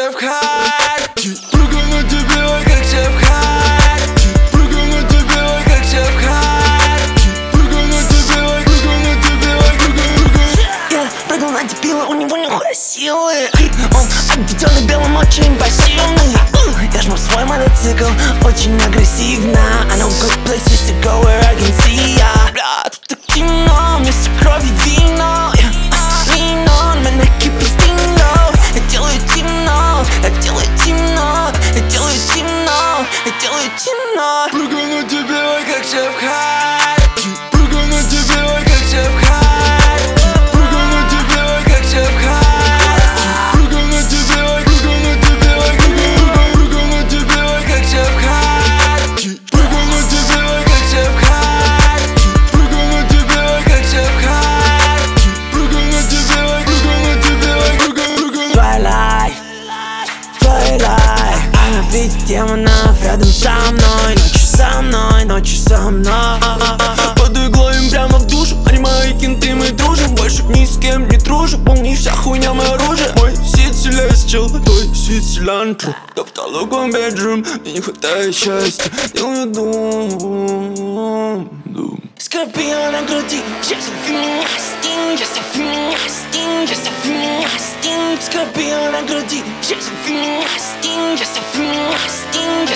Шавкат. Прыгаю на тебе, ой, как Шавкат. Прыгаю на тебе, ой, как Шавкат. Прыгаю на тебе, ой, прыгаю на тебе, ой, прыгаю. Я прыгал на дебила, у него нихуя силы. Он обведённый белым, очень пассивный. Я жму свой мотоцикл очень агрессивно. I know good places to go where I can see ya. Бля, тут так темно, вместо крови вино. Lean on, man, I keep it still. Я делаю темно, я делаю темно, я делаю темно, я делаю темно. Прыгаю на тебе, ой, как Шавкат. Прыгаю на тебе, ой, как Шавкат. Прыгаю на тебе, ой, как Шавкат. Прыгаю на тебе, ой, прыгаю на тебе, ой, прыгаю на тебе, ой, как Шавкат. Прыгаю на тебе, ой, как Шавкат. Прыгаю на тебе, ой, как Шавкат. Прыгаю на тебе, ой, прыгаю на тебе, ой, прыгаю. Twilight, Twilight. Она видит демонов рядом со мной. Ночью со мной, ночью со мной. Под иглой им прямо в душу. Они мои кенты, мы дружим. Больше ни с кем не дружим. Помни, вся хуйня мое оружие. Мой сид селестил, твой сид селянтру. Да в толоком бедрум, мне не хватает счастья. Делаю дум. Скорпион на груди, если вы меня стинг, если вы меня стинг, если вы меня стинг. Скорпион на груди, если вы меня стинг, если вы меня стинг.